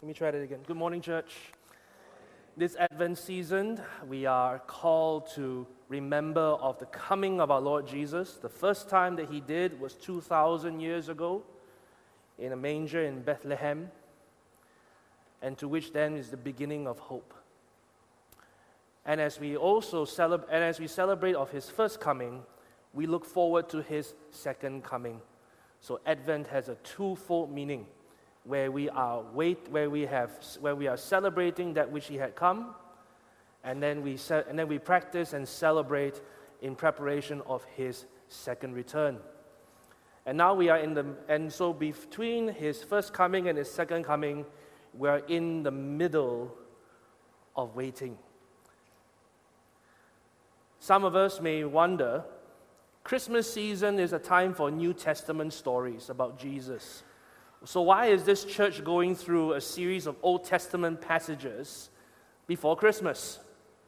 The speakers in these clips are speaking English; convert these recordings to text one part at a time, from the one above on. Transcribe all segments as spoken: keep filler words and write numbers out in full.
Let me try that again. Good morning, church. This Advent season, we are called to remember of the coming of our Lord Jesus. The first time that He did was two thousand years ago in a manger in Bethlehem, and to which then is the beginning of hope. And as we also celebrate, and as we celebrate of His first coming, we look forward to His second coming. So Advent has a twofold meaning, where we are wait, where we have, where we are celebrating that which He had come, and then we ce- and then we practice and celebrate in preparation of His second return. And now we are in the, and so between His first coming and His second coming, we are in the middle of waiting. Some of us may wonder, Christmas season is a time for New Testament stories about Jesus. So why is this church going through a series of Old Testament passages before Christmas?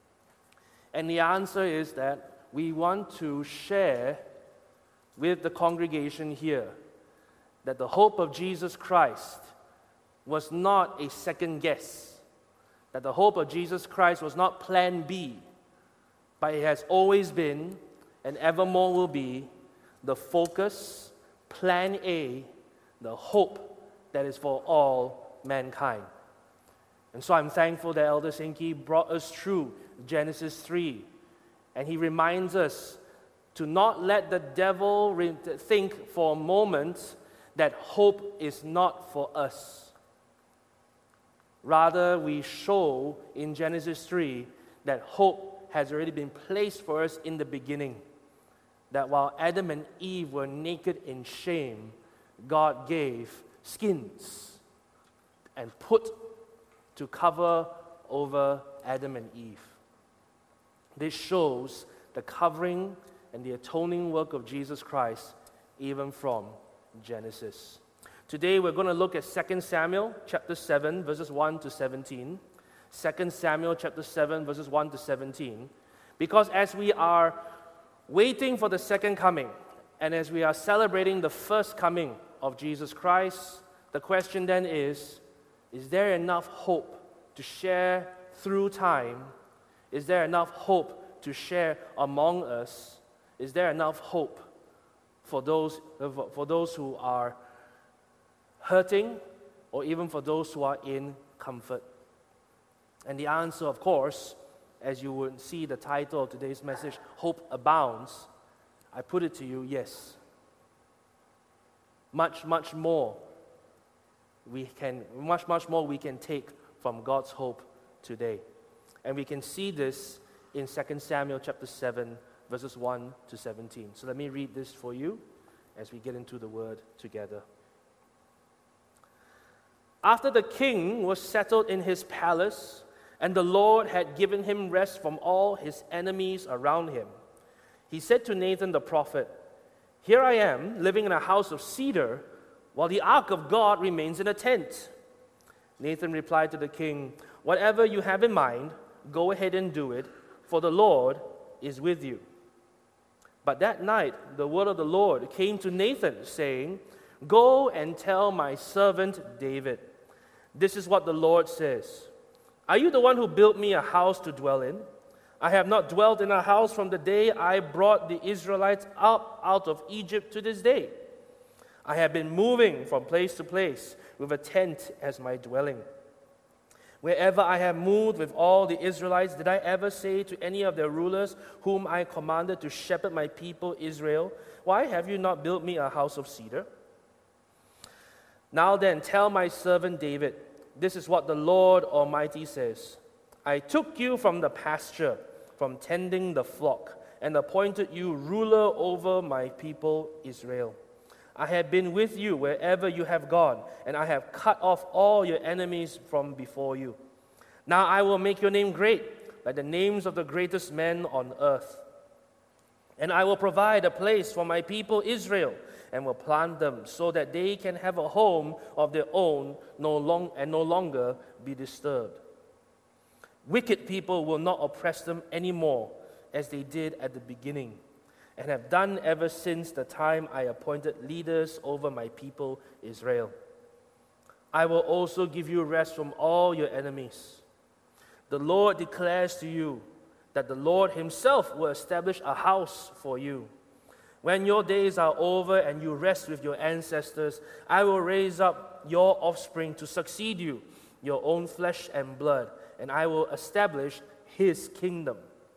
And the answer is that we want to share with the congregation here that the hope of Jesus Christ was not a second guess, that the hope of Jesus Christ was not plan B, but it has always been and evermore will be the focus, plan A, the hope that is for all mankind. And so I'm thankful that Elder Sankey brought us through Genesis three, and he reminds us to not let the devil re- think for a moment that hope is not for us. Rather, we show in Genesis three that hope has already been placed for us in the beginning. That while Adam and Eve were naked in shame, God gave skins and put to cover over Adam and Eve. This shows the covering and the atoning work of Jesus Christ even from Genesis. Today we're going to look at Second Samuel chapter seven verses one to seventeen. Second Samuel chapter seven verses one to seventeen. Because as we are waiting for the second coming, and as we are celebrating the first coming of Jesus Christ, the question then is, is there enough hope to share through time? Is there enough hope to share among us? Is there enough hope for those, for those who are hurting, or even for those who are in comfort? And the answer, of course, as you would see the title of today's message, Hope Abounds, I put it to you, yes. Much, much more we can, much, much more we can take from God's hope today. And we can see this in Second Samuel chapter seven, verses one to seventeen. So let me read this for you as we get into the word together. After the king was settled in his palace, and the Lord had given him rest from all his enemies around him, he said to Nathan the prophet, "Here I am, living in a house of cedar, while the ark of God remains in a tent." Nathan replied to the king, "Whatever you have in mind, go ahead and do it, for the Lord is with you." But that night the word of the Lord came to Nathan, saying, "Go and tell my servant David, this is what the Lord says. Are you the one who built me a house to dwell in? I have not dwelt in a house from the day I brought the Israelites up out of Egypt to this day. I have been moving from place to place with a tent as my dwelling. Wherever I have moved with all the Israelites, did I ever say to any of their rulers whom I commanded to shepherd my people Israel, 'Why have you not built me a house of cedar?' Now then, tell my servant David, this is what the Lord Almighty says. I took you from the pasture, from tending the flock, and appointed you ruler over my people Israel. I have been with you wherever you have gone, and I have cut off all your enemies from before you. Now I will make your name great, like the names of the greatest men on earth. And I will provide a place for my people Israel, and will plant them so that they can have a home of their own no long, and no longer be disturbed. Wicked people will not oppress them anymore, as they did at the beginning, and have done ever since the time I appointed leaders over my people Israel. I will also give you rest from all your enemies. The Lord declares to you that the Lord himself will establish a house for you. When your days are over and you rest with your ancestors, I will raise up your offspring to succeed you, your own flesh and blood, and I will establish his kingdom.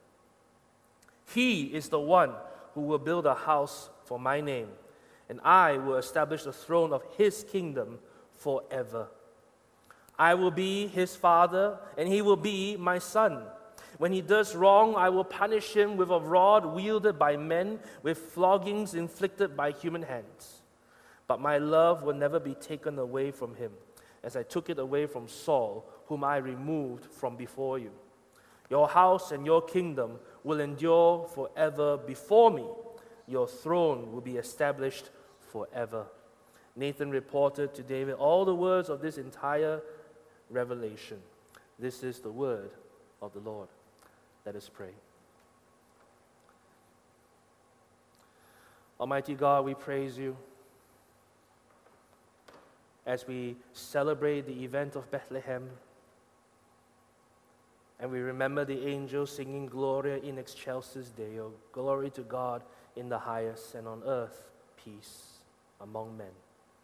He is the one who will build a house for my name, and I will establish the throne of his kingdom forever. I will be his father, and he will be my son. When he does wrong, I will punish him with a rod wielded by men, with floggings inflicted by human hands. But my love will never be taken away from him, as I took it away from Saul, whom I removed from before you. Your house and your kingdom will endure forever before me. Your throne will be established forever. Nathan reported to David all the words of this entire revelation. This is the word of the Lord. Let us pray. Almighty God, we praise you as we celebrate the event of Bethlehem, and we remember the angels singing Gloria in excelsis Deo, glory to God in the highest, and on earth peace among men.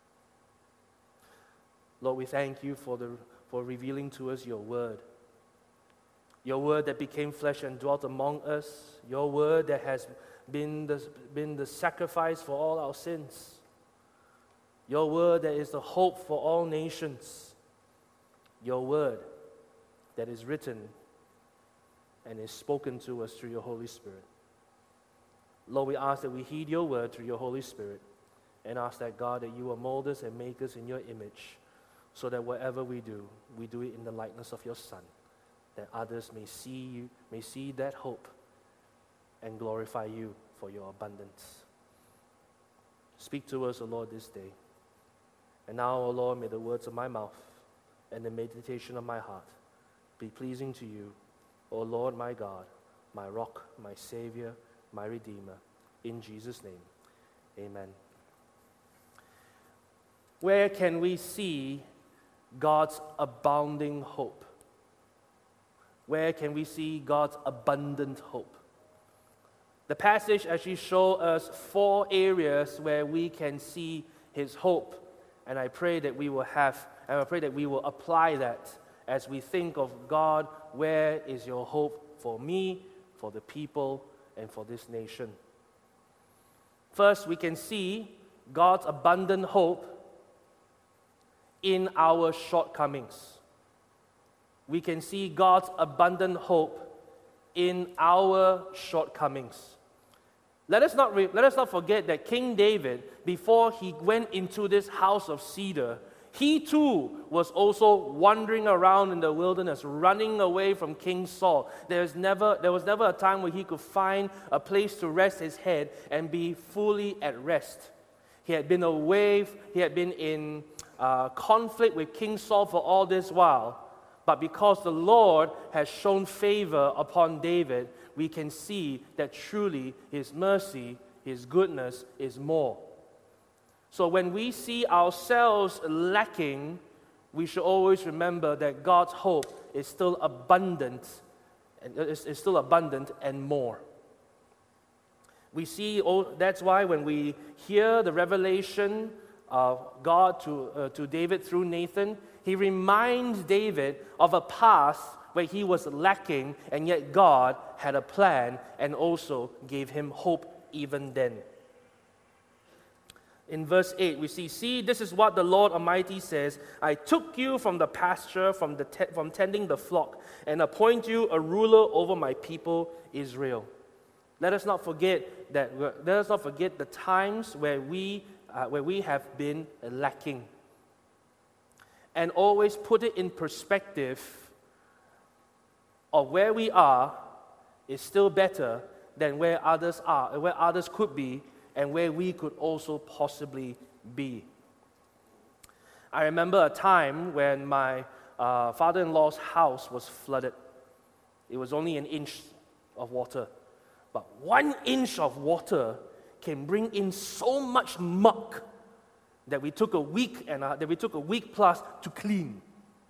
Lord, we thank you for the for revealing to us your word. Your word that became flesh and dwelt among us. Your word that has been the, been the sacrifice for all our sins. Your word that is the hope for all nations. Your word that is written and is spoken to us through your Holy Spirit. Lord, we ask that we heed your word through your Holy Spirit, and ask that, God, that you will mold us and make us in your image, so that whatever we do, we do it in the likeness of your Son, that others may see you, may see that hope and glorify you for your abundance. Speak to us, O Lord, this day. And now, O Lord, may the words of my mouth and the meditation of my heart be pleasing to you, O Lord, my God, my rock, my Savior, my Redeemer. In Jesus' name, amen. Where can we see God's abounding hope? Where can we see God's abundant hope? The passage actually shows us four areas where we can see his hope. And I pray that we will have, and I pray that we will apply that as we think of, God, where is your hope for me, for the people, and for this nation? First, we can see God's abundant hope in our shortcomings. We can see God's abundant hope in our shortcomings. Let us not re- let us not forget that King David, before he went into this house of cedar, he too was also wandering around in the wilderness, running away from King Saul. There was never, there was never a time where he could find a place to rest his head and be fully at rest. He had been away, he had been in uh, conflict with King Saul for all this while. But because the Lord has shown favor upon David, we can see that truly his mercy, his goodness is more. So when we see ourselves lacking, we should always remember that God's hope is still abundant, and is, is still abundant and more. We see, oh, that's why when we hear the revelation of God to, uh, to David through Nathan, he reminds David of a past where he was lacking, and yet God had a plan and also gave him hope even then. In verse eight, we see, See, this is what the Lord Almighty says, I took you from the pasture, from, the te- from tending the flock, and appoint you a ruler over my people Israel. Let us not forget that. Let us not forget the times where we, uh, where we have been lacking. And always put it in perspective of where we are is still better than where others are, where others could be, and where we could also possibly be. I remember a time when my uh, father-in-law's house was flooded. It was only an inch of water. But one inch of water can bring in so much muck that we took a week and a, that we took a week plus to clean.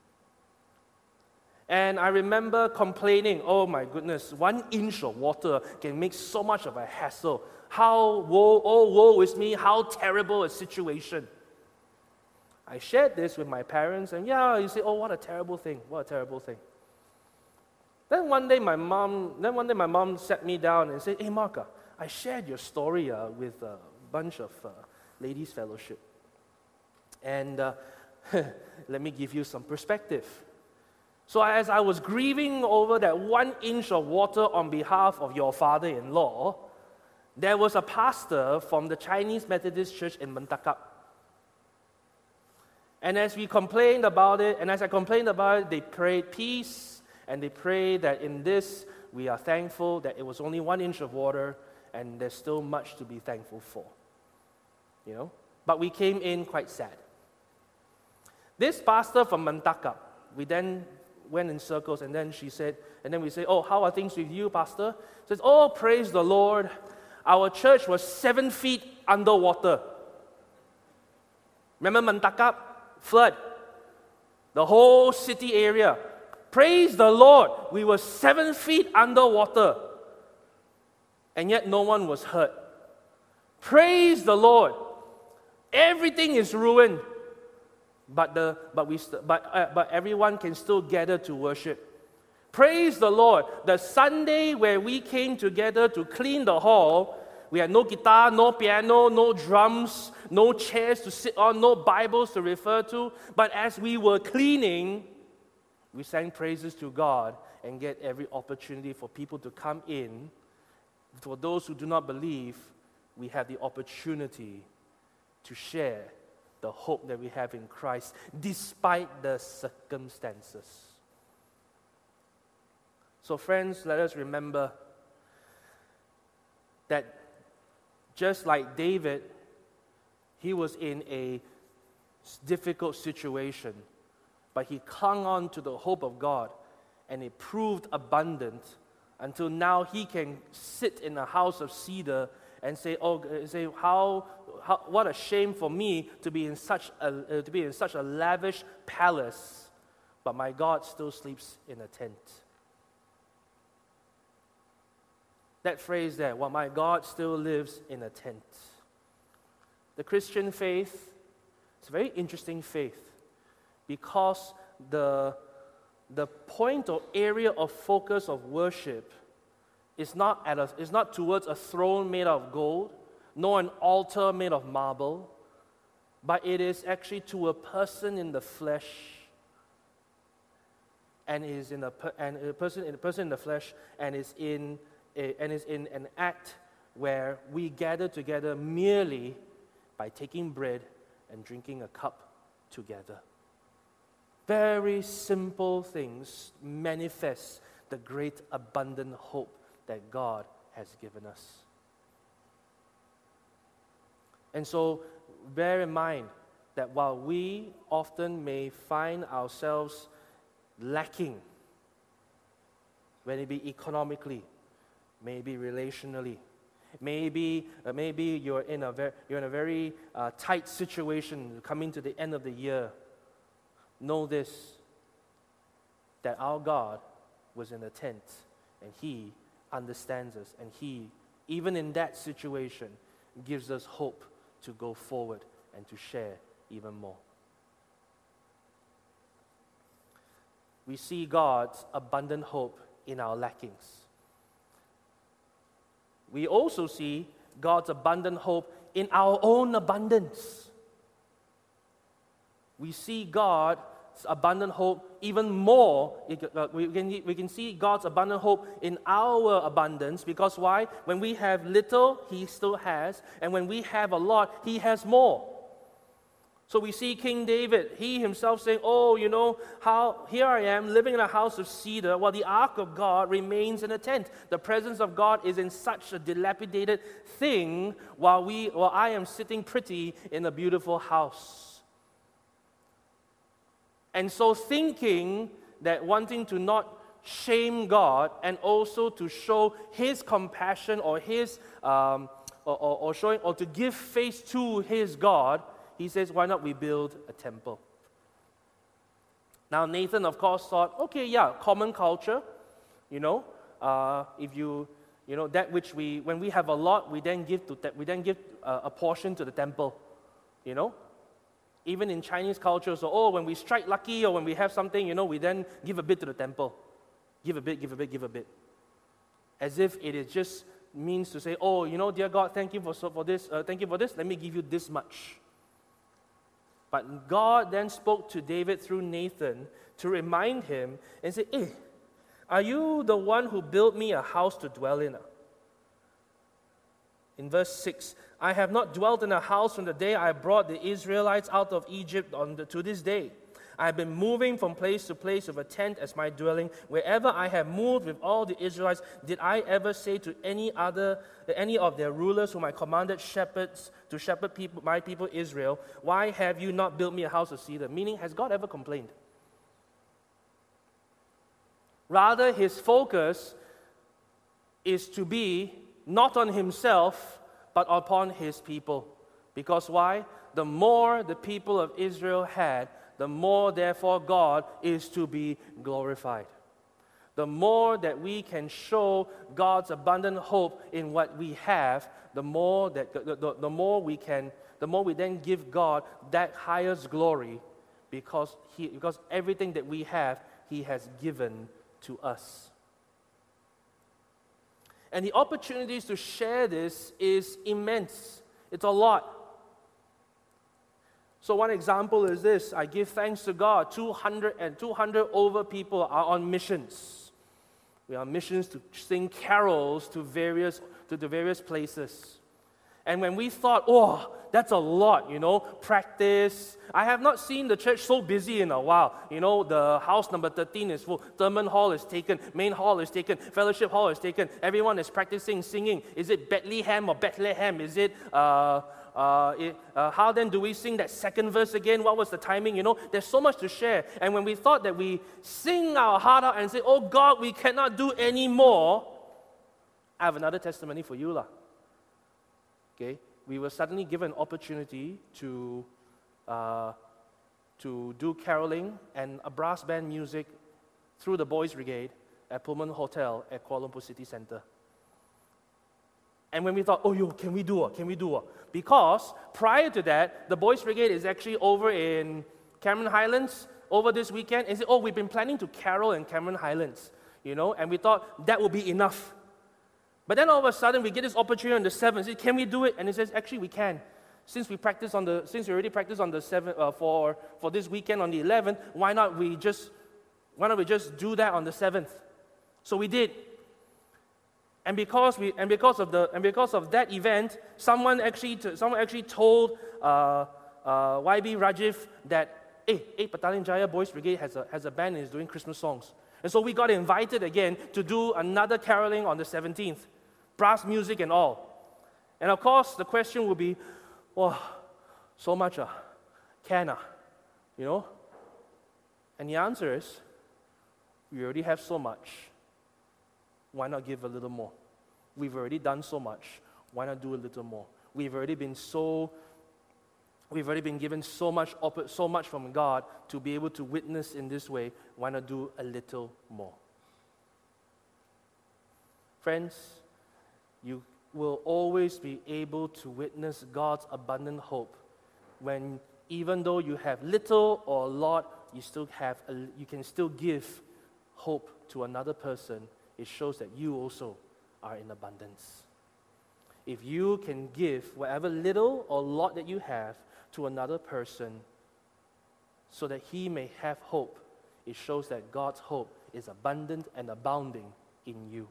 And I remember complaining, oh my goodness, one inch of water can make so much of a hassle. How woe, oh woe is me, how terrible a situation. I shared this with my parents, and yeah, you say, oh, what a terrible thing, what a terrible thing. Then one day my mom, then one day my mom sat me down and said, hey Mark, uh, I shared your story uh, with a bunch of uh, ladies' fellowship. And uh, let me give you some perspective. So as I was grieving over that one inch of water on behalf of your father-in-law, there was a pastor from the Chinese Methodist Church in Mentakap. And as we complained about it, and as I complained about it, they prayed peace, and they prayed that in this, we are thankful that it was only one inch of water, and there's still much to be thankful for. You know? But we came in quite sad. This pastor from Mentakap, we then went in circles, and then she said, and then we say, oh, how are things with you, pastor? She says, oh, praise the Lord. Our church was seven feet underwater. Remember Mentakap? Flood. The whole city area. Praise the Lord. We were seven feet underwater. And yet no one was hurt. Praise the Lord. Everything is ruined. But the but we st- but uh, but everyone can still gather to worship. Praise the Lord. The Sunday where we came together to clean the hall, we had no guitar, no piano, no drums, no chairs to sit on, no Bibles to refer to. But as we were cleaning, we sang praises to God and get every opportunity for people to come in. For those who do not believe, we have the opportunity to share the hope that we have in Christ, despite the circumstances. So friends, let us remember that just like David, he was in a difficult situation, but he clung on to the hope of God, and it proved abundant until now he can sit in a house of cedar and say, "Oh, say how, how what a shame for me to be in such a uh, to be in such a lavish palace, but my God still sleeps in a tent." That phrase there, "Well, my God still lives in a tent." The Christian faith is a very interesting faith because the the point or area of focus of worship is not at a, is not towards a throne made of gold, nor an altar made of marble, but it is actually to a person in the flesh, and is in a and a person in a person in the flesh, and is in a, and is in an act where we gather together merely by taking bread and drinking a cup together. Very simple things manifest the great abundant hope that God has given us. And so bear in mind that while we often may find ourselves lacking, whether it be economically, maybe relationally, maybe uh, maybe you're in a very you're in a very uh, tight situation coming to the end of the year. Know this, that our God was in a tent, and He understands us, and He, even in that situation, gives us hope to go forward and to share even more. We see God's abundant hope in our lackings. We also see God's abundant hope in our own abundance. We see God's abundant hope even more. We can, we can see God's abundant hope in our abundance, because why? When we have little, He still has, and when we have a lot, He has more. So we see King David, he himself saying, oh, you know, how here I am living in a house of cedar while the ark of God remains in a tent. The presence of God is in such a dilapidated thing while, we, while I am sitting pretty in a beautiful house. And so thinking that wanting to not shame God and also to show His compassion or His, um, or, or, or showing, or to give face to His God, he says, why not we build a temple? Now, Nathan, of course, thought, okay, yeah, common culture, you know, uh, if you, you know, that which we, when we have a lot, we then give to, te- we then give uh, a portion to the temple, you know. Even in Chinese culture, so, oh, when we strike lucky or when we have something, you know, we then give a bit to the temple. Give a bit, give a bit, give a bit. As if it is just means to say, oh, you know, dear God, thank you for, so, for this, uh, thank you for this, let me give you this much. But God then spoke to David through Nathan to remind him and say, hey, are you the one who built me a house to dwell in? In verse six, I have not dwelt in a house from the day I brought the Israelites out of Egypt on the, to this day. I have been moving from place to place with a tent as my dwelling. Wherever I have moved with all the Israelites, did I ever say to any other, any of their rulers whom I commanded shepherds to shepherd people, my people Israel, why have you not built me a house of cedar? Meaning, has God ever complained? Rather, his focus is to be not on himself, but upon his people. Because why? The more the people of Israel had, the more, therefore, God is to be glorified. The more that we can show God's abundant hope in what we have, the more that the, the, the more we can, the more we then give God that highest glory, because He, because everything that we have, He has given to us. And the opportunities to share this is immense. It's a lot. So one example is this. I give thanks to God. two hundred and two hundred over people are on missions. We are on missions to sing carols to various to the various places. And when we thought, oh, that's a lot, you know, practice. I have not seen the church so busy in a while. You know, the house number thirteen is full. Thurman Hall is taken. Main Hall is taken. Fellowship Hall is taken. Everyone is practicing singing. Is it Bethlehem or Bethlehem? Is it... Uh, Uh, it, uh, how then do we sing that second verse again? What was the timing? You know, there's so much to share. And when we thought that we sing our heart out and say, oh God, we cannot do any more, I have another testimony for you. lah. Okay, we were suddenly given an opportunity to, uh, to do caroling and a brass band music through the Boys Brigade at Pullman Hotel at Kuala Lumpur City Centre. And when we thought, oh, yo, can we do it? Can we do it? Because prior to that, the Boys Brigade is actually over in Cameron Highlands over this weekend. And said, oh, we've been planning to carol in Cameron Highlands, you know, and we thought that would be enough. But then all of a sudden, we get this opportunity on the seventh. Say, can we do it? And it says, actually, we can. Since we practice on the, since we already practiced on the seventh uh, for for this weekend on the eleventh, why not we just, why not we just do that on the seventh? So we did. And because we and because of the and because of that event, someone actually t- someone actually told uh, uh, Y B Rajiv that hey, hey, Battalion Jaya Boys Brigade has a has a band and is doing Christmas songs. And so we got invited again to do another caroling on the seventeenth, brass music and all. And of course, the question will be, oh, so much, uh, can uh, you know? And the answer is, we already have so much. Why not give a little more? We've already done so much. Why not do a little more? We've already been so, we've already been given so much, so much from God to be able to witness in this way. Why not do a little more? Friends, you will always be able to witness God's abundant hope when, even though you have little or a lot, you still have, a, you can still give hope to another person. It shows that you also are in abundance. If you can give whatever little or lot that you have to another person so that he may have hope, it shows that God's hope is abundant and abounding in you.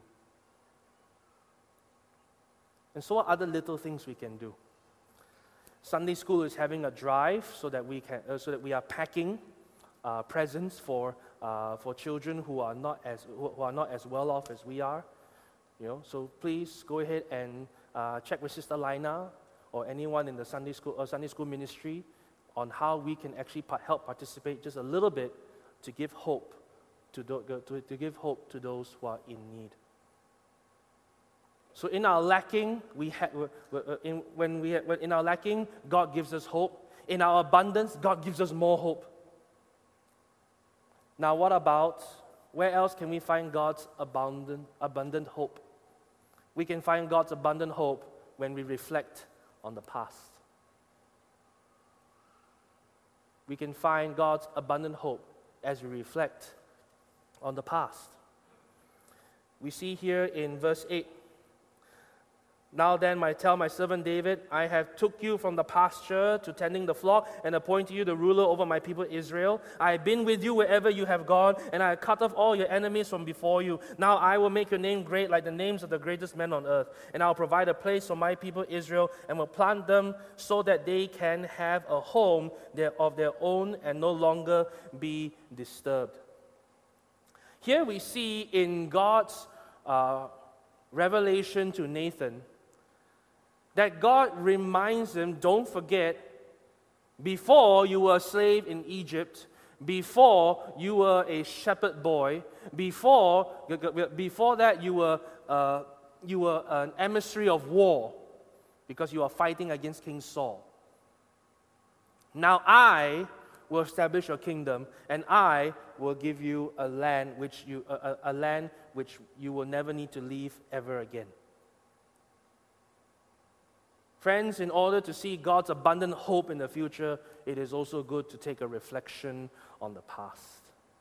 And so what other little things we can do? Sunday school is having a drive so that we can, uh, so that we are packing uh, presents for uh, for children who are not as who are not as well off as we are. You know, so please go ahead and uh, check with Sister Lina or anyone in the Sunday school or Sunday school ministry on how we can actually pa- help participate just a little bit to give hope to, do, to to give hope to those who are in need. So in our lacking, we ha- in, when we when in our lacking, God gives us hope. in our abundance, God gives us more hope. Now, what about, where else can we find God's abundant, abundant hope? We can find God's abundant hope when we reflect on the past. We can find God's abundant hope as we reflect on the past. We see here in verse eight, "Now then, I tell my servant David, I have took you from the pasture to tending the flock and appointed you the ruler over my people Israel. I have been with you wherever you have gone, and I have cut off all your enemies from before you. Now I will make your name great like the names of the greatest men on earth, and I will provide a place for my people Israel and will plant them so that they can have a home of their own and no longer be disturbed." Here we see in God's uh, revelation to Nathan that God reminds him, don't forget, before you were a slave in Egypt, before you were a shepherd boy, before, before that you were, uh, you were an emissary of war because you are fighting against King Saul. Now I will establish your kingdom, and I will give you a land which you a, a land which you will never need to leave ever again. Friends, in order to see God's abundant hope in the future, it is also good to take a reflection on the past.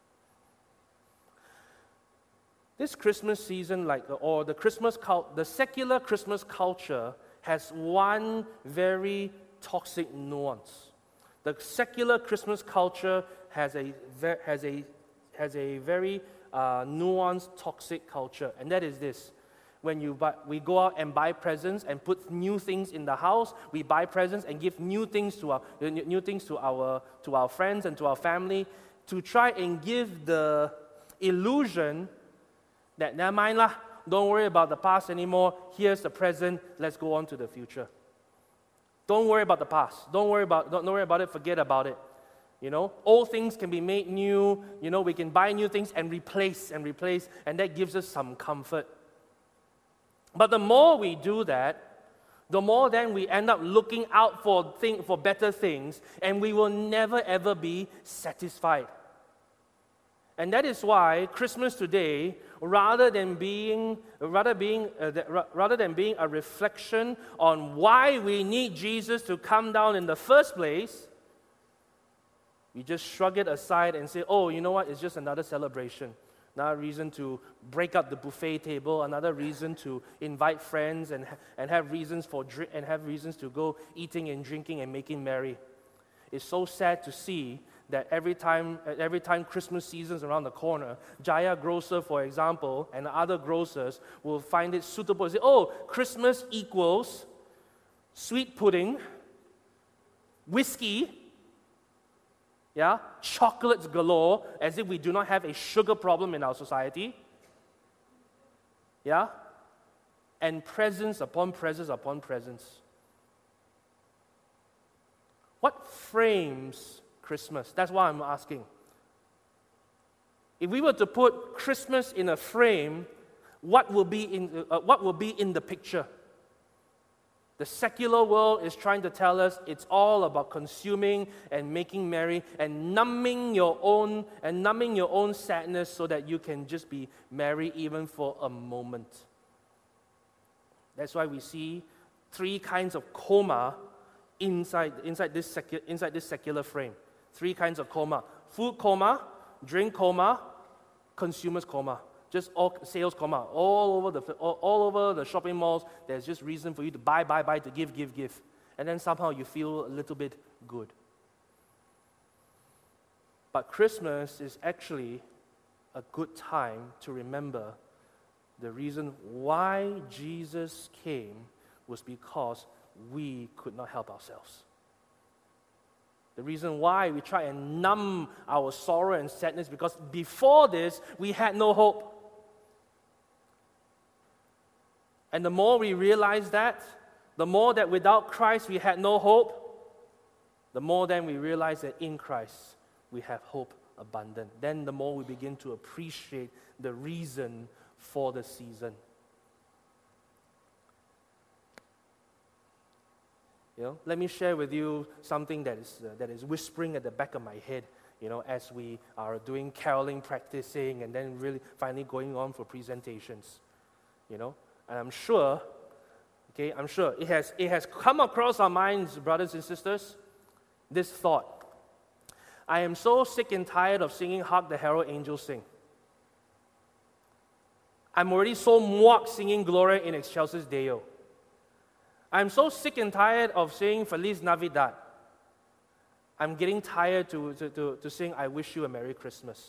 This Christmas season, like or the Christmas cult, the secular Christmas culture has one very toxic nuance. The secular Christmas culture has a has a has a very uh, nuanced, toxic culture, and that is this: when you buy, we go out and buy presents and put new things in the house. We buy presents and give new things to our new things to our to our friends and to our family, to try and give the illusion that never mind lah, don't worry about the past anymore. Here's the present. Let's go on to the future. Don't worry about the past. Don't worry about don't worry about it. Forget about it. You know, old things can be made new. You know, we can buy new things and replace and replace, and that gives us some comfort. But the more we do that, the more then we end up looking out for thing, for better things, and we will never ever be satisfied. And that is why Christmas today, rather than being rather being uh, rather than being a reflection on why we need Jesus to come down in the first place, we just shrug it aside and say, "Oh, you know what? It's just another celebration. Another reason to break up the buffet table, another reason to invite friends and, and have reasons for drink, and have reasons to go eating and drinking and making merry." It's so sad to see that every time every time Christmas season's around the corner, Jaya Grocer, for example, and other grocers will find it suitable to say, "Oh, Christmas equals sweet pudding, whiskey, yeah, chocolates galore," as if we do not have a sugar problem in our society. Yeah? And presents upon presents upon presents. What frames Christmas? That's why I'm asking. If we were to put Christmas in a frame, what will be in uh, what will be in the picture? The secular world is trying to tell us it's all about consuming and making merry and numbing your own and numbing your own sadness so that you can just be merry even for a moment. That's why we see three kinds of coma inside inside this secu- inside this secular frame. Three kinds of coma: food coma, drink coma, consumers coma. Just all sales coma all over the all, all over the shopping malls. There's just reason for you to buy, buy, buy, to give, give, give, and then somehow you feel a little bit good. But Christmas is actually a good time to remember the reason why Jesus came was because we could not help ourselves. The reason why we try and numb our sorrow and sadness because before this we had no hope. And the more we realize that, the more that without Christ we had no hope, the more then we realize that in Christ we have hope abundant. Then the more we begin to appreciate the reason for the season. You know, let me share with you something that is, uh, that is whispering at the back of my head, you know, as we are doing caroling, practicing, and then really finally going on for presentations, you know. And I'm sure, okay, I'm sure it has, it has come across our minds, brothers and sisters, this thought. I am so sick and tired of singing Hark the Herald Angels Sing. I'm already so muak singing Gloria in Excelsis Deo. I'm so sick and tired of saying Feliz Navidad. I'm getting tired to, to, to, to sing I Wish You a Merry Christmas.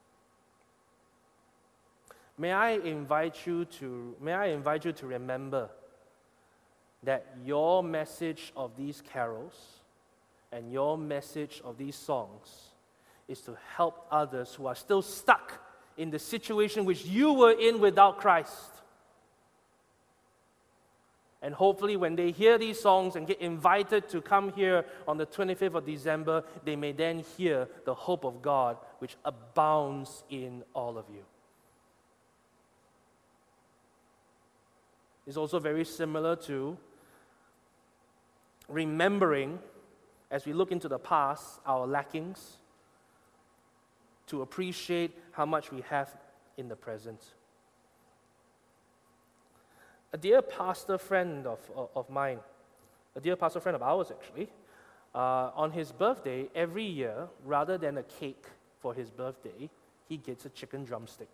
May I invite you to, may I invite you to remember that your message of these carols and your message of these songs is to help others who are still stuck in the situation which you were in without Christ. And hopefully when they hear these songs and get invited to come here on the twenty-fifth of December, they may then hear the hope of God which abounds in all of you. It's also very similar to remembering, as we look into the past, our lackings, to appreciate how much we have in the present. A dear pastor friend of, of, of mine, a dear pastor friend of ours actually, uh, on his birthday, every year, rather than a cake for his birthday, he gets a chicken drumstick.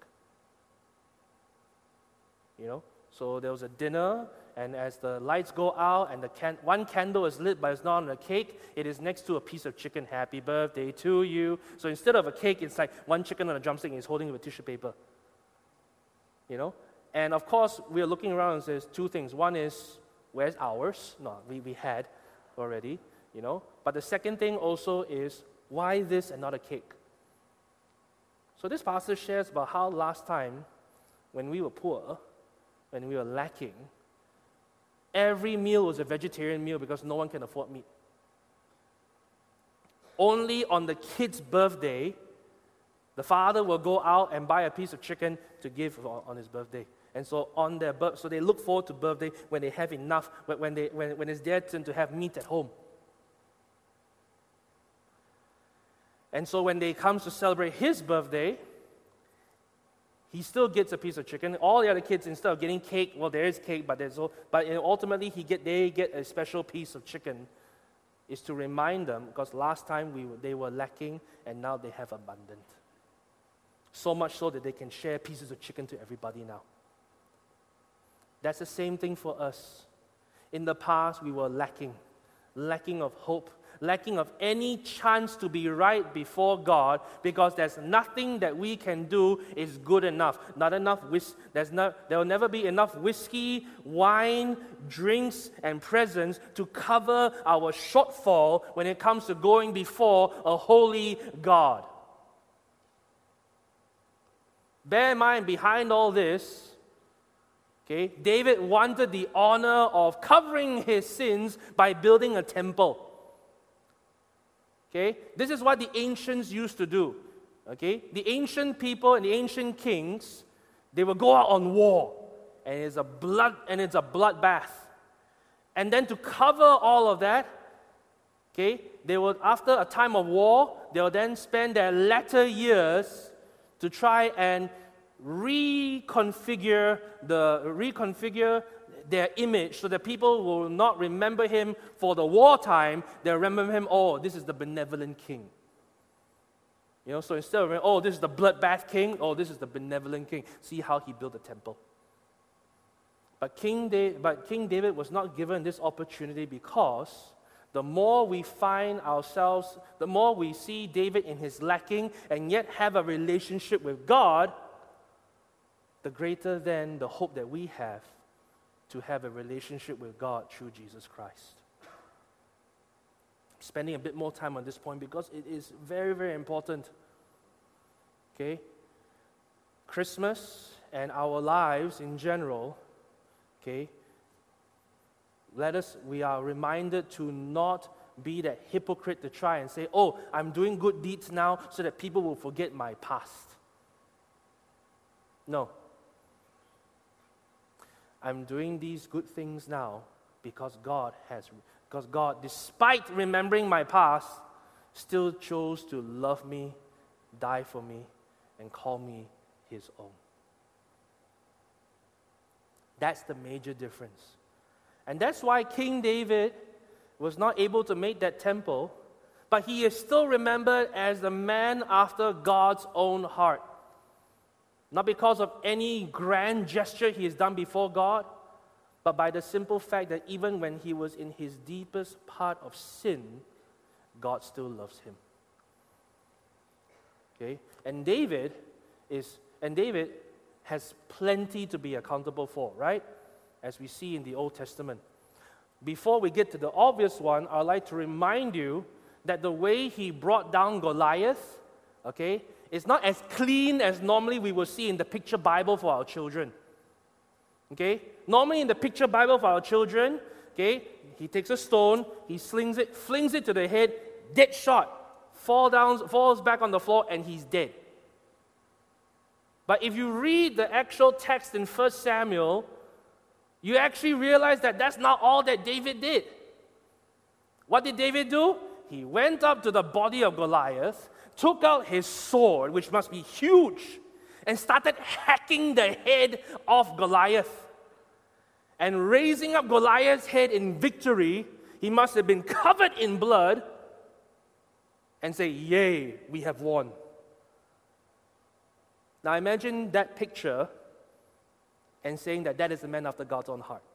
You know, so there was a dinner, and as the lights go out and the can- one candle is lit but it's not on a cake, it is next to a piece of chicken. Happy birthday to you. So instead of a cake, it's like one chicken on a drumstick and he's holding it with tissue paper. You know? And of course, we're looking around and says two things. One is, where's ours? No, we, we had already, you know. But the second thing also is, why this and not a cake? So this pastor shares about how last time, when we were poor, when we were lacking, every meal was a vegetarian meal because no one can afford meat. Only on the kid's birthday, the father will go out and buy a piece of chicken to give on his birthday. And so on their birth, so they look forward to birthday when they have enough, when, they, when, when it's their turn to have meat at home. And so when they comes to celebrate his birthday, he still gets a piece of chicken. All the other kids, instead of getting cake, well, there is cake, but there's all, but ultimately he get they get a special piece of chicken, is to remind them, because last time we they were lacking and now they have abundant. So much so that they can share pieces of chicken to everybody now. That's the same thing for us. In the past, we were lacking, lacking of hope, lacking of any chance to be right before God, because there's nothing that we can do is good enough. Not enough whis- there's no, there will never be enough whiskey, wine, drinks, and presents to cover our shortfall when it comes to going before a holy God. Bear in mind, behind all this, okay, David wanted the honor of covering his sins by building a temple. Okay, this is what the ancients used to do. Okay, the ancient people and the ancient kings, they would go out on war, and it's a blood and it's a bloodbath. And then to cover all of that, okay, they would, after a time of war, they would then spend their latter years to try and reconfigure the reconfigure their image so that people will not remember him for the wartime. They'll remember him, oh, this is the benevolent king. You know, so instead of, oh, this is the bloodbath king, oh, this is the benevolent king. See how he built the temple. But King, da- but King David was not given this opportunity, because the more we find ourselves, the more we see David in his lacking and yet have a relationship with God, the greater then the hope that we have to have a relationship with God through Jesus Christ. I'm spending a bit more time on this point because it is very, very important. Okay? Christmas and our lives in general, okay, let us, we are reminded to not be that hypocrite to try and say, oh, I'm doing good deeds now so that people will forget my past. No. I'm doing these good things now because God has Because God, despite remembering my past, still chose to love me, die for me, and call me His own. That's the major difference. And that's why King David was not able to make that temple, but he is still remembered as the man after God's own heart. Not because of any grand gesture he has done before God, but by the simple fact that even when he was in his deepest part of sin, God still loves him. Okay? And David is and David has plenty to be accountable for, right? As we see in the Old Testament. Before we get to the obvious one, I'd like to remind you that the way he brought down Goliath, okay, is not as clean as normally we will see in the picture Bible for our children. Okay? Normally in the picture Bible for our children, okay, he takes a stone, he slings it, flings it to the head, dead shot, fall down, falls back on the floor, and he's dead. But if you read the actual text in First Samuel, you actually realize that that's not all that David did. What did David do? He went up to the body of Goliath, took out his sword, which must be huge, and started hacking the head of Goliath. And raising up Goliath's head in victory, he must have been covered in blood, and say, "Yay, we have won." Now imagine that picture and saying that that is a man after God's own heart.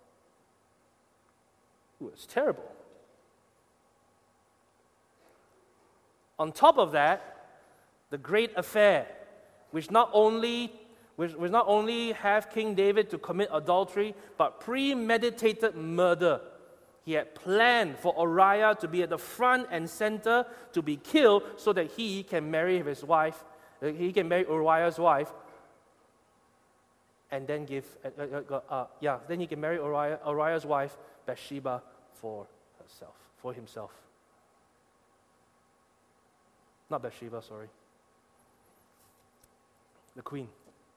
Ooh, it's terrible. On top of that, the great affair, which not only which, which not only have King David to commit adultery, but premeditated murder. He had planned for Uriah to be at the front and center to be killed so that he can marry his wife, he can marry Uriah's wife, and then give, uh, uh, uh, yeah, then he can marry Uriah, Uriah's wife, Bathsheba, for herself, for himself. Not Bathsheba, sorry. The queen.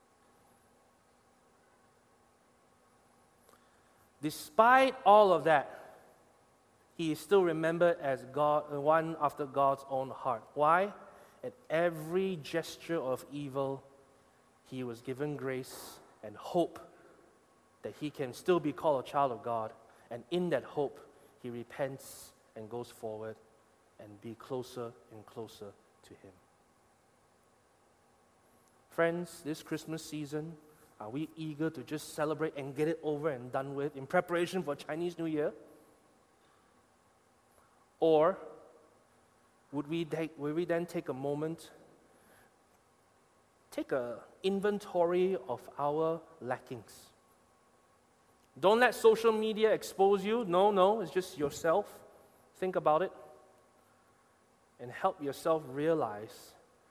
Despite all of that, he is still remembered as God, one after God's own heart. Why? At every gesture of evil, he was given grace and hope that he can still be called a child of God. And in that hope, he repents and goes forward and be closer and closer to him. Friends, this Christmas season, are we eager to just celebrate and get it over and done with in preparation for Chinese New Year? Or would we, take, would we then take a moment, take an inventory of our lackings? Don't let social media expose you. No, no, it's just yourself. Think about it and help yourself realize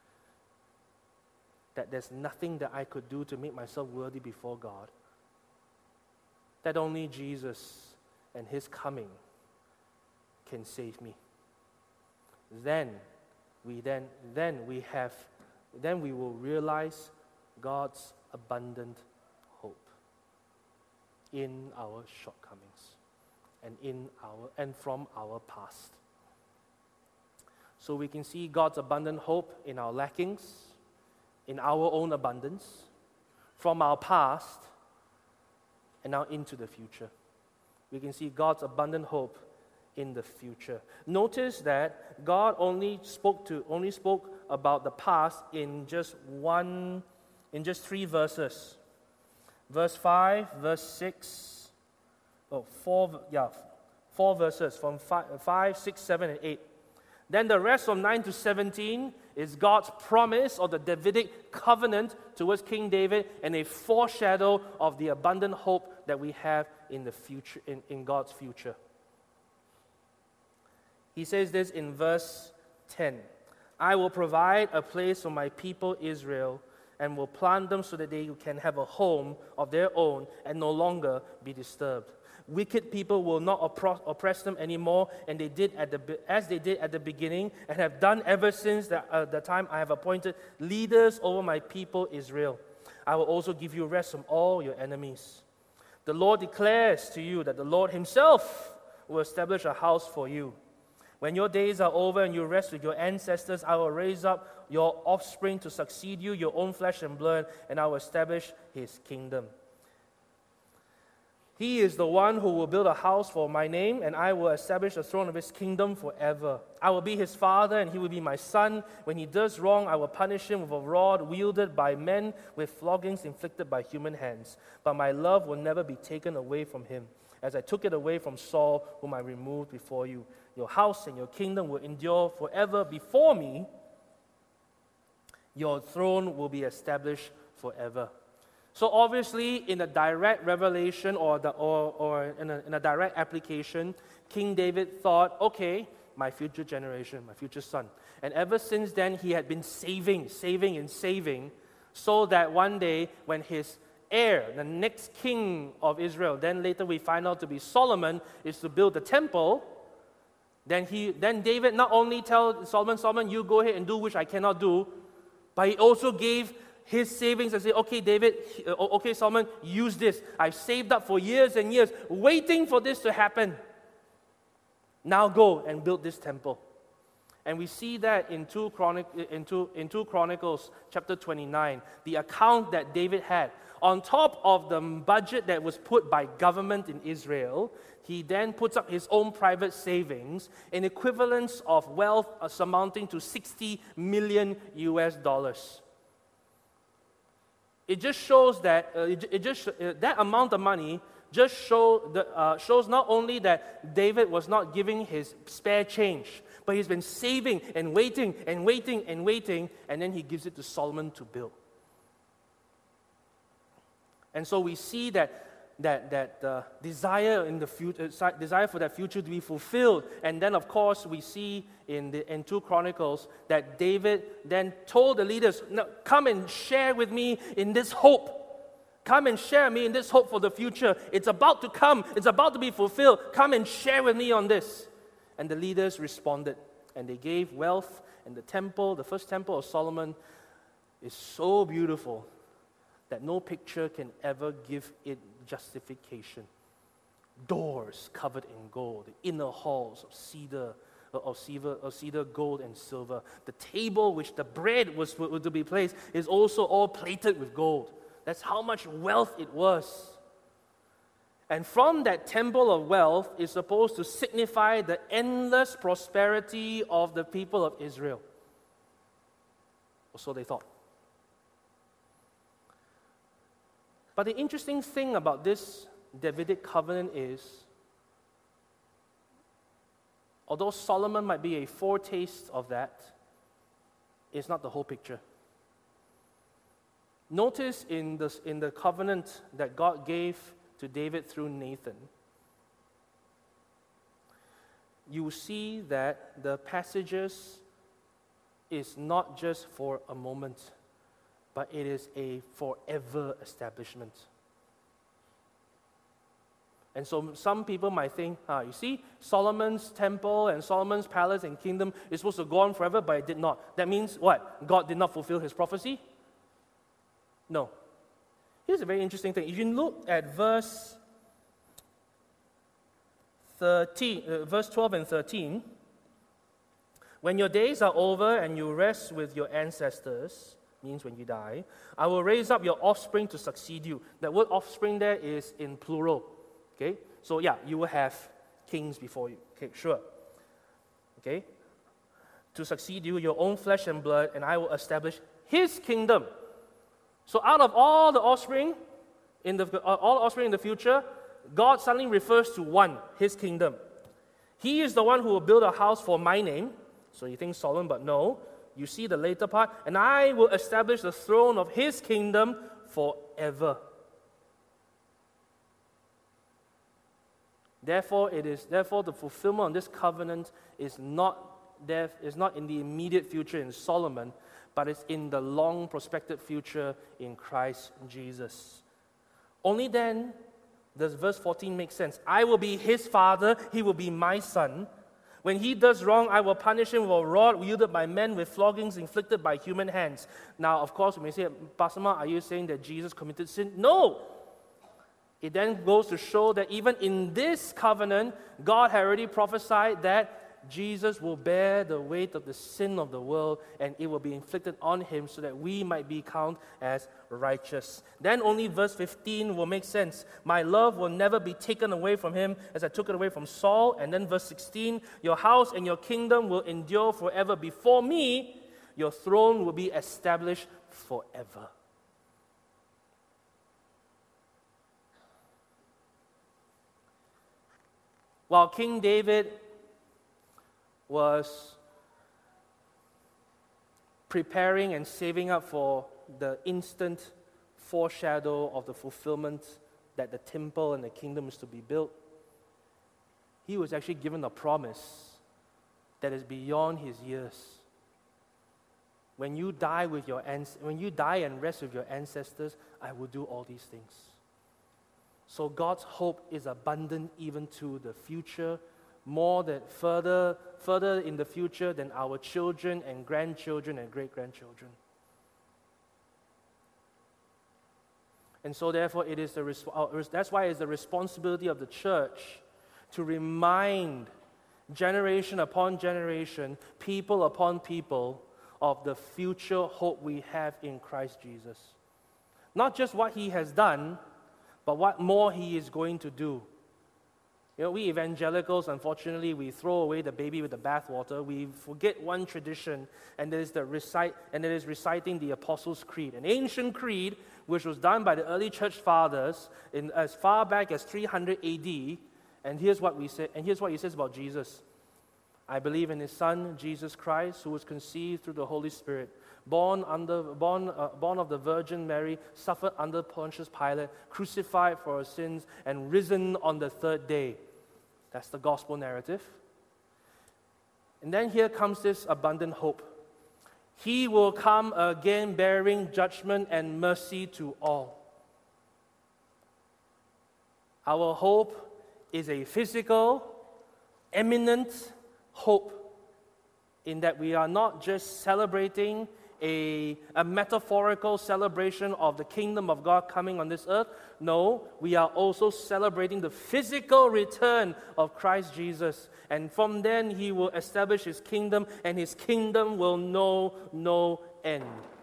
that there's nothing that I could do to make myself worthy before God. That only Jesus and His coming can save me. Then we then then we have then we will realize God's abundant hope in our shortcomings and in our and from our past. So we can see God's abundant hope in our lackings, in our own abundance, from our past, and now into the future. We can see God's abundant hope in the future. Notice that God only spoke to only spoke about the past in just one, in just three verses. Verse five, verse six, oh, four, yeah, four verses from five, five, six, seven, and eight. Then the rest from nine to seventeen is God's promise or the Davidic covenant towards King David and a foreshadow of the abundant hope that we have in the future, in, in God's future. He says this in verse ten. I will provide a place for my people Israel and will plant them so that they can have a home of their own and no longer be disturbed. Wicked people will not oppress them anymore, and they did at the as they did at the beginning, and have done ever since the, uh, the time I have appointed leaders over my people Israel. I will also give you rest from all your enemies. The Lord declares to you that the Lord Himself will establish a house for you. When your days are over and you rest with your ancestors, I will raise up your offspring to succeed you, your own flesh and blood, and I will establish his kingdom. He is the one who will build a house for my name, and I will establish the throne of his kingdom forever. I will be his father, and he will be my son. When he does wrong, I will punish him with a rod wielded by men, with floggings inflicted by human hands. But my love will never be taken away from him, as I took it away from Saul, whom I removed before you. Your house and your kingdom will endure forever before me. Your throne will be established forever. So obviously, in a direct revelation or, the, or, or in, a, in a direct application, King David thought, okay, my future generation, my future son. And ever since then, he had been saving, saving, and saving, so that one day when his heir, the next king of Israel, then later we find out to be Solomon, is to build the temple, then, he, then David not only tells Solomon, Solomon, you go ahead and do which I cannot do, but he also gave his savings and say, okay, David, okay, Solomon, use this. I've saved up for years and years, waiting for this to happen. Now go and build this temple. And we see that in two, Chronic, in two, in two Chronicles chapter twenty-nine, the account that David had. On top of the budget that was put by government in Israel, he then puts up his own private savings, an equivalence of wealth amounting to sixty million U S dollars. It just shows that uh, it, it just uh, that amount of money just show the, uh, shows not only that David was not giving his spare change, but he's been saving and waiting and waiting and waiting, and then he gives it to Solomon to build. And so we see that that that uh, desire in the future, uh, desire for that future to be fulfilled, and then of course we see in the in two Chronicles that David then told the leaders, no, "Come and share with me in this hope. Come and share me in this hope for the future. It's about to come. It's about to be fulfilled. Come and share with me on this." And the leaders responded, and they gave wealth. And the temple, the first temple of Solomon, is so beautiful that no picture can ever give it justification. Doors covered in gold, the inner halls of cedar, of cedar, of cedar, gold and silver. The table which the bread was to be placed is also all plated with gold. That's how much wealth it was. And from that temple of wealth is supposed to signify the endless prosperity of the people of Israel. Or so they thought. But the interesting thing about this Davidic covenant is, although Solomon might be a foretaste of that, it's not the whole picture. Notice in the, in the covenant that God gave to David through Nathan, you see that the passages is not just for a moment, but it is a forever establishment. And so some people might think, ah, you see, Solomon's temple and Solomon's palace and kingdom is supposed to go on forever, but it did not. That means what? God did not fulfill his prophecy? No. Here's a very interesting thing. If you look at verse thirteen, uh, verse twelve and thirteen, when your days are over and you rest with your ancestors, means when you die, I will raise up your offspring to succeed you. That word offspring there is in plural. Okay? So yeah, you will have kings before you. Okay, sure. Okay? To succeed you, your own flesh and blood, and I will establish his kingdom. So out of all the offspring, in the all offspring in the future, God suddenly refers to one, his kingdom. He is the one who will build a house for my name. So you think Solomon, but no. You see the later part, and I will establish the throne of his kingdom forever. Therefore, it is therefore the fulfillment of this covenant is not there, is not in the immediate future in Solomon, but it's in the long prospective future in Christ Jesus. Only then does verse fourteen make sense. I will be his father, he will be my son. When he does wrong, I will punish him with a rod wielded by men, with floggings inflicted by human hands. Now, of course, we may say, Pastor Mark, are you saying that Jesus committed sin? No! It then goes to show that even in this covenant, God had already prophesied that Jesus will bear the weight of the sin of the world and it will be inflicted on him so that we might be counted as righteous. Then only verse fifteen will make sense. My love will never be taken away from him as I took it away from Saul. And then verse sixteen, your house and your kingdom will endure forever before me. Your throne will be established forever. While King David was preparing and saving up for the instant foreshadow of the fulfillment that the temple and the kingdom is to be built, he was actually given a promise that is beyond his years. When you die with your ans- when you die and rest with your ancestors, I will do all these things. So God's hope is abundant even to the future, more than further, further in the future than our children and grandchildren and great-grandchildren. And so therefore it is the res- uh, that's why it's the responsibility of the church to remind generation upon generation, people upon people, of the future hope we have in Christ Jesus. Not just what he has done, but what more he is going to do. You know, we evangelicals, unfortunately, we throw away the baby with the bathwater. We forget one tradition, and that is the recite, and it is reciting the Apostles' Creed, an ancient creed which was done by the early church fathers in as far back as three hundred A D. And here's what we say. And here's what he says about Jesus: I believe in his Son, Jesus Christ, who was conceived through the Holy Spirit, born under, born, uh, born of the Virgin Mary, suffered under Pontius Pilate, crucified for our sins, and risen on the third day. That's the gospel narrative. And then here comes this abundant hope. He will come again bearing judgment and mercy to all. Our hope is a physical, eminent hope, in that we are not just celebrating a, a metaphorical celebration of the kingdom of God coming on this earth. No, we are also celebrating the physical return of Christ Jesus. And from then he will establish his kingdom, and his kingdom will know no end.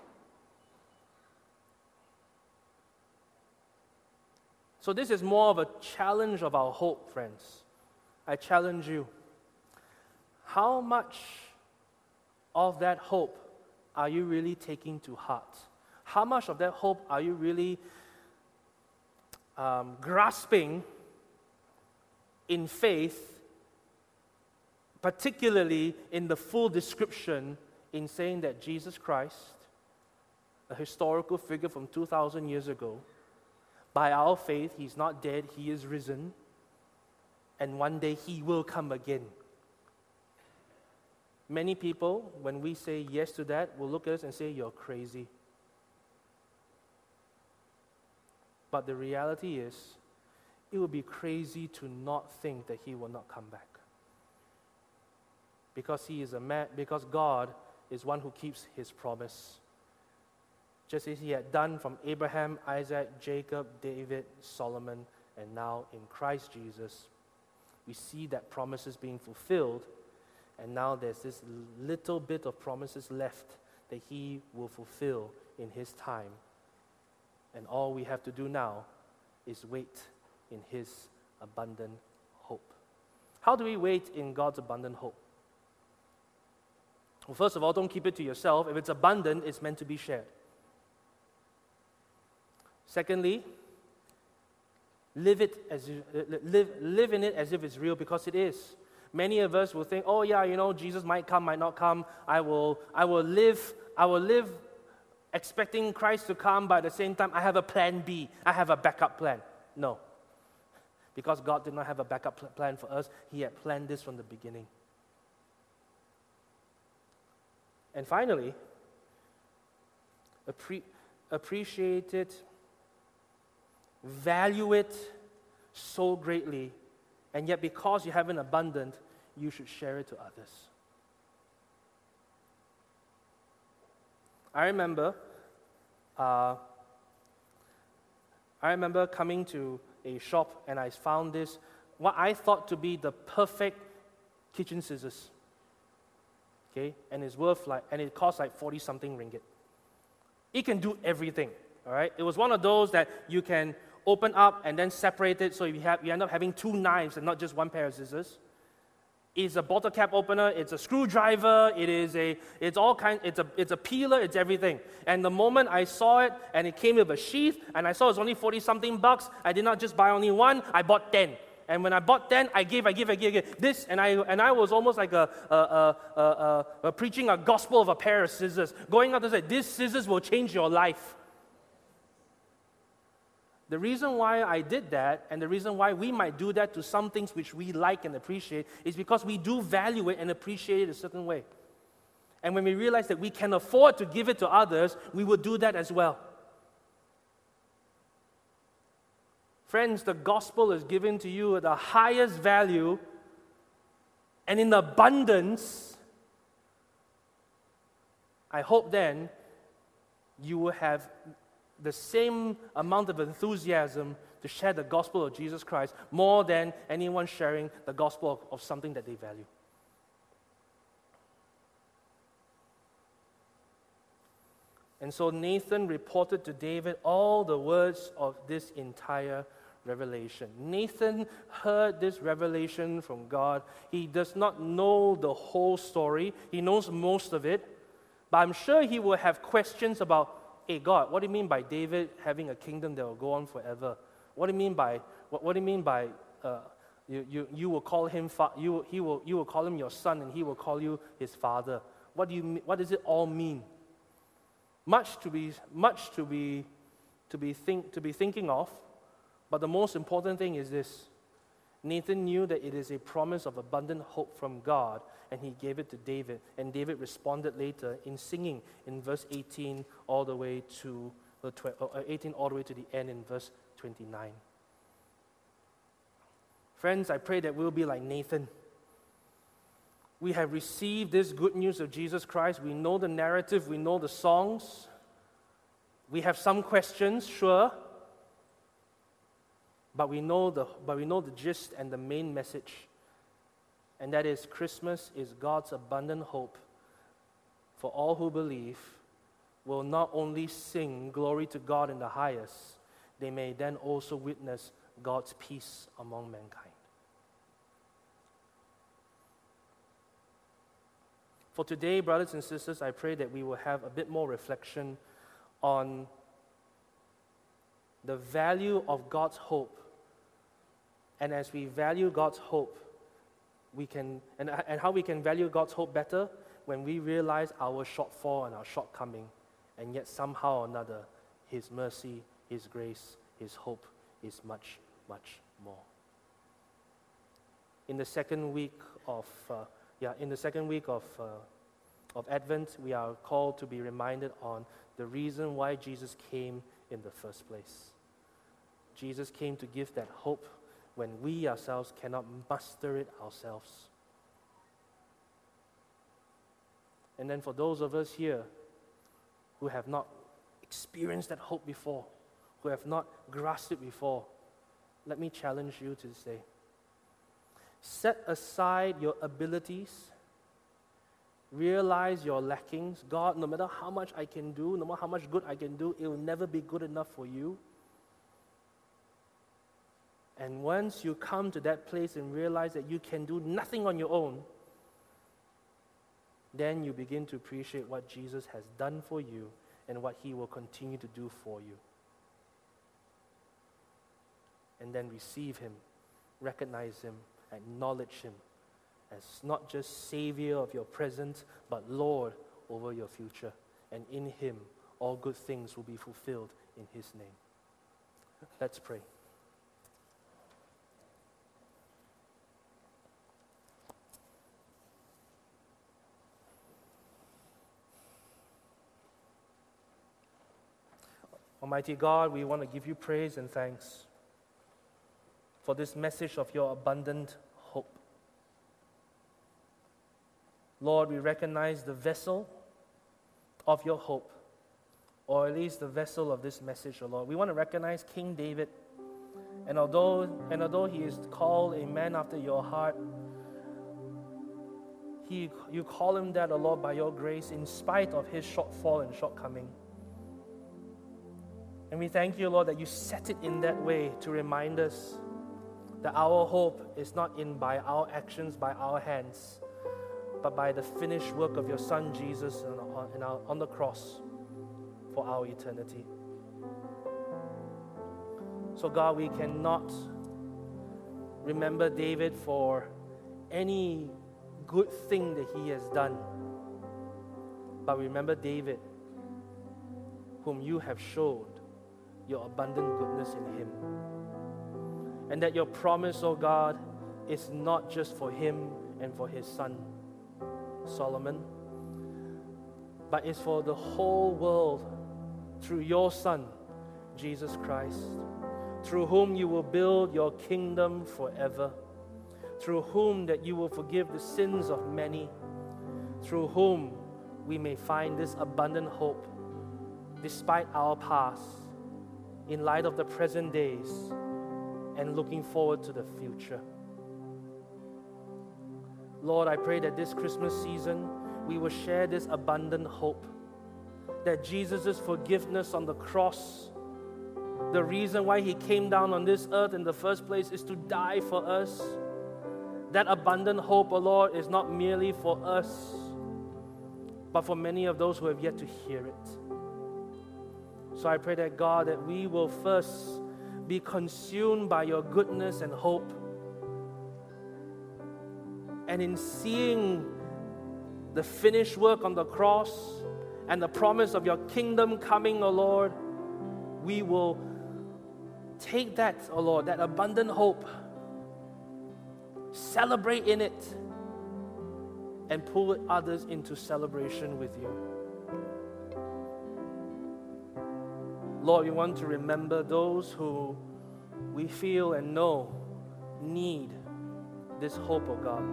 So this is more of a challenge of our hope, friends. I challenge you. How much of that hope are you really taking to heart? How much of that hope are you really um, grasping in faith, particularly in the full description in saying that Jesus Christ, a historical figure from two thousand years ago, by our faith, he's not dead, he is risen, and one day he will come again. Many people, when we say yes to that, will look at us and say, you're crazy. But the reality is, it would be crazy to not think that he will not come back. Because he is a man, because God is one who keeps his promise. Just as he had done from Abraham, Isaac, Jacob, David, Solomon, and now in Christ Jesus, we see that promises being fulfilled. And now there's this little bit of promises left that he will fulfill in his time. And all we have to do now is wait in his abundant hope. How do we wait in God's abundant hope? Well, first of all, don't keep it to yourself. If it's abundant, it's meant to be shared. Secondly, live it as you, live, live in it as if it's real, because it is. Many of us will think, oh yeah, you know, Jesus might come, might not come. I will, I will live, I will live expecting Christ to come, but at the same time, I have a plan B. I have a backup plan. No. Because God did not have a backup plan for us. He had planned this from the beginning. And finally, appre- appreciate it, value it so greatly, and yet because you have an abundant, you should share it to others. I remember, uh, I remember coming to a shop and I found this, what I thought to be the perfect kitchen scissors. Okay, and it's worth like, and it costs like forty something ringgit. It can do everything, all right? It was one of those that you can open up and then separate it so you, have, you end up having two knives and not just one pair of scissors. It's a bottle cap opener, it's a screwdriver, it is a, it's all kind, it's a, it's a peeler, it's everything. And the moment I saw it and it came with a sheath and I saw it's only forty something bucks, I did not just buy only one, I bought ten. And when I bought ten, I gave, I gave, I gave, I gave. This, and I, and I was almost like a, a, a, a, a, a preaching a gospel of a pair of scissors, going out to say, this scissors will change your life. The reason why I did that, and the reason why we might do that to some things which we like and appreciate, is because we do value it and appreciate it a certain way. And when we realize that we can afford to give it to others, we will do that as well. Friends, the gospel is given to you at the highest value and in abundance. I hope then you will have the same amount of enthusiasm to share the gospel of Jesus Christ more than anyone sharing the gospel of, of something that they value. And so Nathan reported to David all the words of this entire revelation. Nathan heard this revelation from God. He does not know the whole story. He knows most of it. But I'm sure he will have questions about, hey God, what do you mean by David having a kingdom that will go on forever? What do you mean by what, what do you mean by uh, you, you you will call him fa- you he will you will call him your son and he will call you his father? What do you what does it all mean? Much to be much to be to be think to be thinking of, but the most important thing is this. Nathan knew that it is a promise of abundant hope from God, and he gave it to David. And David responded later in singing in verse eighteen all the way to the tw- uh, eighteen all the way to the end in verse twenty-nine. Friends, I pray that we'll be like Nathan. We have received this good news of Jesus Christ. We know the narrative, we know the songs. We have some questions, sure. But we know the but we know the gist and the main message. And that is, Christmas is God's abundant hope for all who believe will not only sing glory to God in the highest, they may then also witness God's peace among mankind. For today, brothers and sisters, I pray that we will have a bit more reflection on the value of God's hope. And as we value God's hope, we can and, and how we can value God's hope better when we realize our shortfall and our shortcoming, and yet somehow or another, His mercy, His grace, His hope is much, much more. In the second week of uh, yeah, in the second week of uh, of Advent, we are called to be reminded on the reason why Jesus came in the first place. Jesus came to give that hope when we ourselves cannot muster it ourselves. And then for those of us here who have not experienced that hope before, who have not grasped it before, let me challenge you to say, set aside your abilities, realize your lackings. God, no matter how much I can do, no matter how much good I can do, it will never be good enough for you. And once you come to that place and realize that you can do nothing on your own, then you begin to appreciate what Jesus has done for you and what He will continue to do for you. And then receive Him, recognize Him, acknowledge Him as not just Savior of your present, but Lord over your future. And in Him, all good things will be fulfilled in His name. Let's pray. Almighty God, we want to give you praise and thanks for this message of your abundant hope. Lord, we recognize the vessel of your hope, or at least the vessel of this message, O Lord. We want to recognize King David And although, and although he is called a man after your heart, he, you call him that, O Lord, by your grace, in spite of his shortfall and shortcoming. And we thank you, Lord, that you set it in that way to remind us that our hope is not in by our actions, by our hands, but by the finished work of your Son, Jesus, on, on, our, on the cross for our eternity. So God, we cannot remember David for any good thing that he has done, but remember David, whom you have showed your abundant goodness in him. And that your promise, oh God, is not just for him and for his son, Solomon, but is for the whole world through your Son, Jesus Christ, through whom you will build your kingdom forever, through whom that you will forgive the sins of many, through whom we may find this abundant hope despite our past, in light of the present days, and looking forward to the future. Lord, I pray that this Christmas season we will share this abundant hope, that Jesus' forgiveness on the cross, the reason why he came down on this earth in the first place, is to die for us. That abundant hope, O Lord, is not merely for us, but for many of those who have yet to hear it. So I pray that, God, that we will first be consumed by your goodness and hope. And in seeing the finished work on the cross and the promise of your kingdom coming, O Lord, we will take that, O Lord, that abundant hope, celebrate in it, and pull others into celebration with you. Lord, we want to remember those who we feel and know need this hope, O God.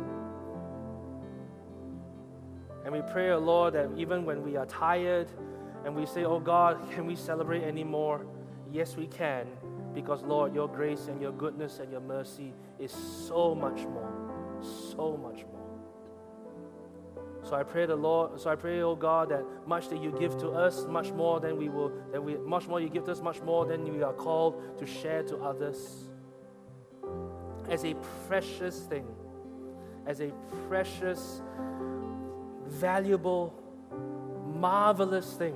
And we pray, O Lord, that even when we are tired and we say, oh God, can we celebrate anymore? Yes, we can, because Lord, your grace and your goodness and your mercy is so much more, so much more. So I pray the Lord, so I pray, oh God, that much that you give to us, much more than we will, that we, much more you give to us, much more than we are called to share to others, as a precious thing, as a precious, valuable, marvelous thing,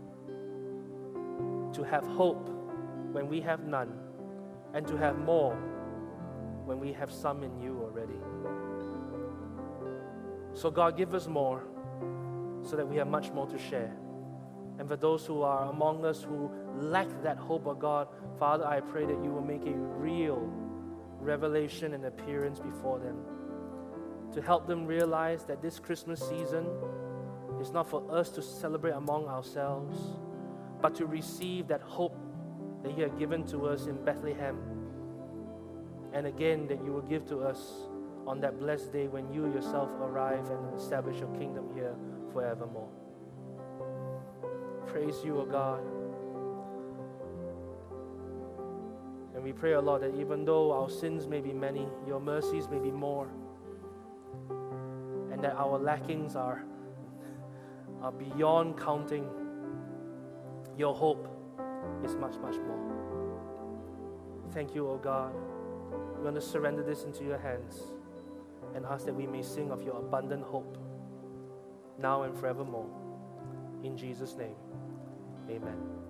to have hope when we have none, and to have more when we have some in you already. So God, give us more so that we have much more to share. And for those who are among us who lack that hope of God, Father, I pray that you will make a real revelation and appearance before them, to help them realize that this Christmas season is not for us to celebrate among ourselves, but to receive that hope that you have given to us in Bethlehem, and again that you will give to us on that blessed day when you yourself arrive and establish your kingdom here forevermore. Praise you, O God. And we pray, O Lord, that even though our sins may be many, your mercies may be more, and that our lackings are, are beyond counting, your hope is much, much more. Thank you, O God. We're going to surrender this into your hands and ask that we may sing of your abundant hope now and forevermore. In Jesus' name, amen.